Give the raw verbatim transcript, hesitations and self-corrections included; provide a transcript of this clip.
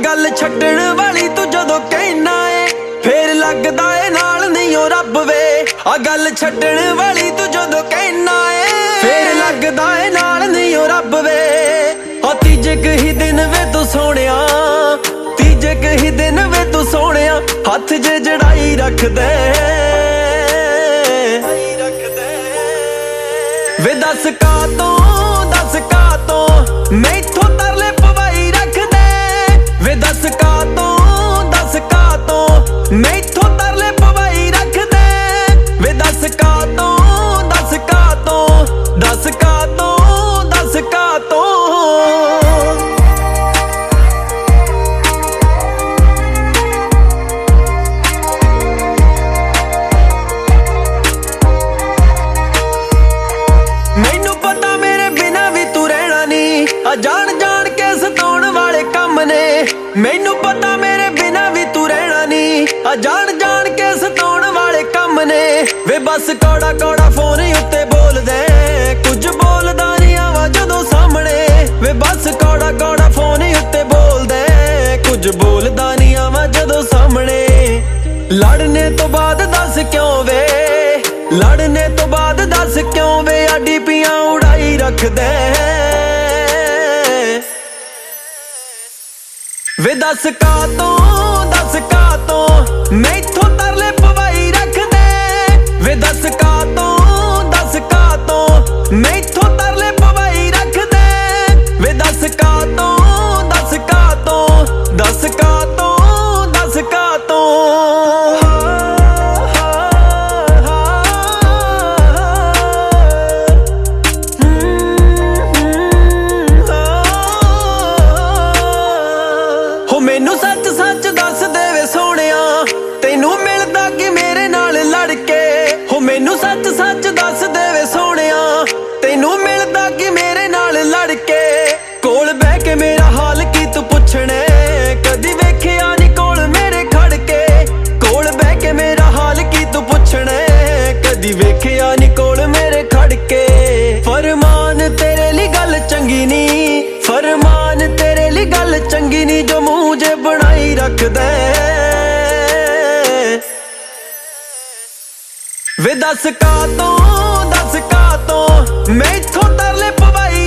गल छड्डण वाली तू जदों कहना ए फिर लगदा ए नाल नहीं ओ रब वे। आ गल छड्डण वाली तू जदों कहना ए फिर लगदा ए नाल नहीं ओ रब वे। आ तीजे कही दिन वे तू सोहणिया, तीजे कही दिन वे तू सोहणिया हथ जे जड़ाई रख दे वे। दस का तो दस का तो मैथों तरले पवाई रख दे वे। दस का तो दस का तो मैथों तरले पवाई रख दे वे। दस का तो दस का तो दस का तो दस का तो मैनू पता मेरे बिना भी तू रहना नी। आ जान जान के सताउण वाले कम ने। मैनू पता मेरे बिना भी तू रहना नी। आ जान जान के सताउण वाले कम ने वे। बस कौड़ा कौड़ा फोन उत्ते बोल दे कुछ बोलदा नहीं आवा जदों सामने वे। बस कौड़ा कौड़ा फोन उत्ते बोल दे कुछ बोलदा नहीं आवा जदों सामने। लड़ने तो बाद दस क्यों वे, लड़ने तो बाद दस क्यों वे। आ डीपियां उड़ाई रख दे वे। दस का तो दस का तो मैथों तरले पवाई रख दे वे। दस का तो दस का तो मैथों तरले पवाई रख दे वे। दस का तो दस का तो दस का तो दस का तो मैनू सच सच दस दे वे सोहणिया तैनू मिलदा कि मेरे नाल लड़ के। हो मैनू सच सच दस दे वे सोहणिया तैनू मिलदा कि मेरे नाल लड़ के। कोल बह के मेरा हाल की तू पुछणे कदी वेखिया नी कोल मेरे खड़ के। कोल बह के मेरा हाल की तू पुछणे कदी वेखिया नी कोल मेरे खड़ के। फरमान तेरे लिए गल चंगी नी, फरमान तेरे लिए गल चंगी नी जो मुंह जे बनाई रख दे वे। दस का तो दस का तो मैथों तरले पवाई